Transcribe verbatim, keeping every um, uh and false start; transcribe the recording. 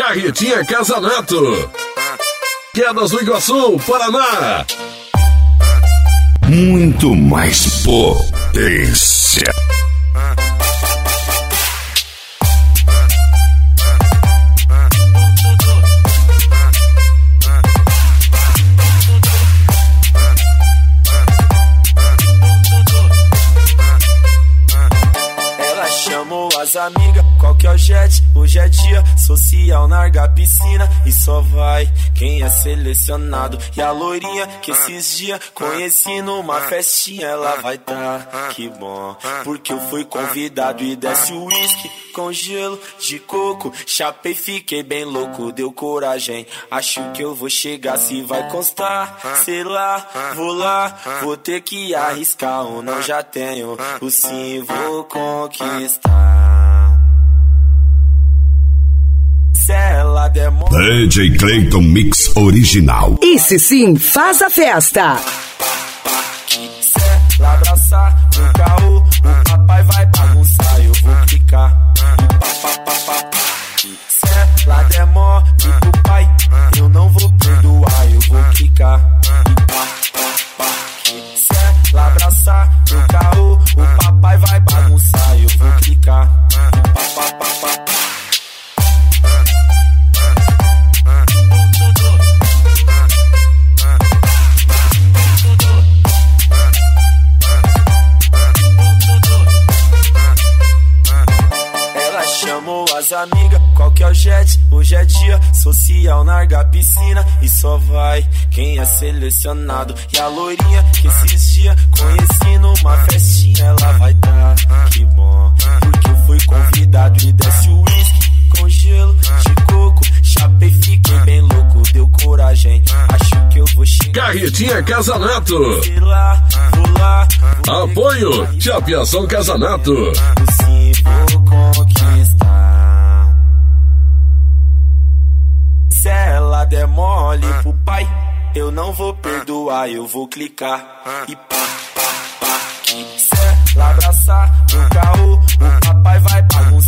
Carretinha Casanato, Quedas do Iguaçu, Paraná. Muito mais potência. As amigas, qual que é o jet? Hoje é dia social, larga a piscina e só vai quem é selecionado. E a loirinha que esses dias conheci numa festinha, ela vai tá, que bom, porque eu fui convidado e desce o uísque com gelo de coco. Chapei, fiquei bem louco, deu coragem, acho que eu vou chegar, se vai constar, sei lá, vou lá, vou ter que arriscar ou não, já tenho o sim, vou conquistar. D J Clayton Mix Original. Esse sim faz a festa. Se ela abraçar no carro, o papai vai bagunçar, eu vou clicar. Se ela der mole pro pai, eu não vou perdoar, eu vou clicar. Se ela abraçar no carro, o papai vai bagunçar, eu vou clicar. As amigas, qual que é o jet? Hoje é dia social, larga a piscina e só vai quem é selecionado. E a loirinha que esses dias conheci numa festinha, ela vai tá, que bom, porque eu fui convidado e desce o uísque com gelo de coco. Chapei, fiquei bem louco, deu coragem, acho que eu vou chegar. Carretinha Casanato. Sei lá, vou lá, vou apoio Chapeação Casanato. Sim, vou conquistar. Se ela der mole pro pai, eu não vou perdoar, eu vou clicar. E pá, pá, pá. Se ela abraçar no carro, o papai vai bagunçar.